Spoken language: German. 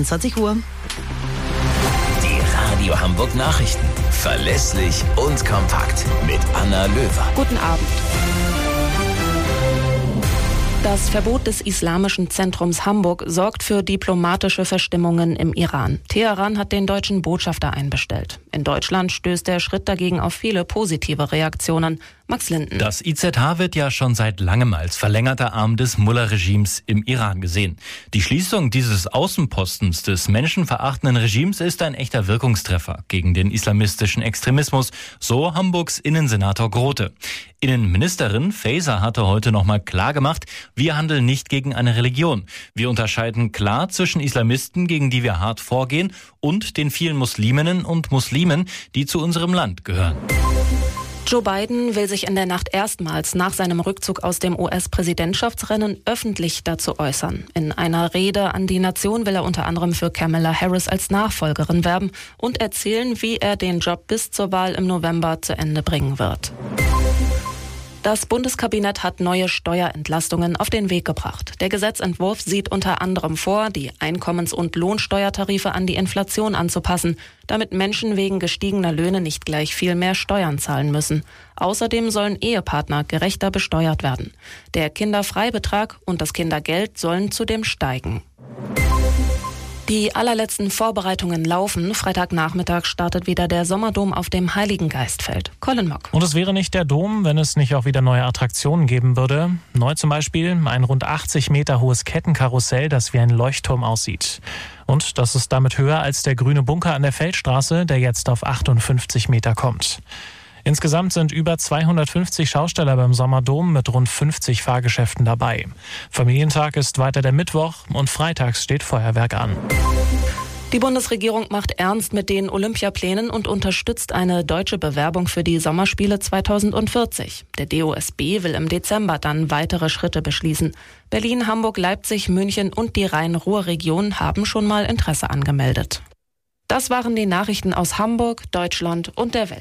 21 Uhr. Die Radio Hamburg Nachrichten. Verlässlich und kompakt. Mit Anna Löwer. Guten Abend. Das Verbot des Islamischen Zentrums Hamburg sorgt für diplomatische Verstimmungen im Iran. Teheran hat den deutschen Botschafter einbestellt. In Deutschland stößt der Schritt dagegen auf viele positive Reaktionen. Max Linden. Das IZH wird ja schon seit langem als verlängerter Arm des Mullah-Regimes im Iran gesehen. Die Schließung dieses Außenpostens des menschenverachtenden Regimes ist ein echter Wirkungstreffer gegen den islamistischen Extremismus, so Hamburgs Innensenator Grote. Innenministerin Faeser hatte heute nochmal klargemacht, wir handeln nicht gegen eine Religion. Wir unterscheiden klar zwischen Islamisten, gegen die wir hart vorgehen, und den vielen Musliminnen und Muslimen, die zu unserem Land gehören. Joe Biden will sich in der Nacht erstmals nach seinem Rückzug aus dem US-Präsidentschaftsrennen öffentlich dazu äußern. In einer Rede an die Nation will er unter anderem für Kamala Harris als Nachfolgerin werben und erzählen, wie er den Job bis zur Wahl im November zu Ende bringen wird. Das Bundeskabinett hat neue Steuerentlastungen auf den Weg gebracht. Der Gesetzentwurf sieht unter anderem vor, die Einkommens- und Lohnsteuertarife an die Inflation anzupassen, damit Menschen wegen gestiegener Löhne nicht gleich viel mehr Steuern zahlen müssen. Außerdem sollen Ehepartner gerechter besteuert werden. Der Kinderfreibetrag und das Kindergeld sollen zudem steigen. Die allerletzten Vorbereitungen laufen. Freitagnachmittag startet wieder der Sommerdom auf dem Heiligengeistfeld. Colin Mock. Und es wäre nicht der Dom, wenn es nicht auch wieder neue Attraktionen geben würde. Neu zum Beispiel ein rund 80 Meter hohes Kettenkarussell, das wie ein Leuchtturm aussieht. Und das ist damit höher als der grüne Bunker an der Feldstraße, der jetzt auf 58 Meter kommt. Insgesamt sind über 250 Schausteller beim Sommerdom mit rund 50 Fahrgeschäften dabei. Familientag ist weiter der Mittwoch und freitags steht Feuerwerk an. Die Bundesregierung macht ernst mit den Olympiaplänen und unterstützt eine deutsche Bewerbung für die Sommerspiele 2040. Der DOSB will im Dezember dann weitere Schritte beschließen. Berlin, Hamburg, Leipzig, München und die Rhein-Ruhr-Region haben schon mal Interesse angemeldet. Das waren die Nachrichten aus Hamburg, Deutschland und der Welt.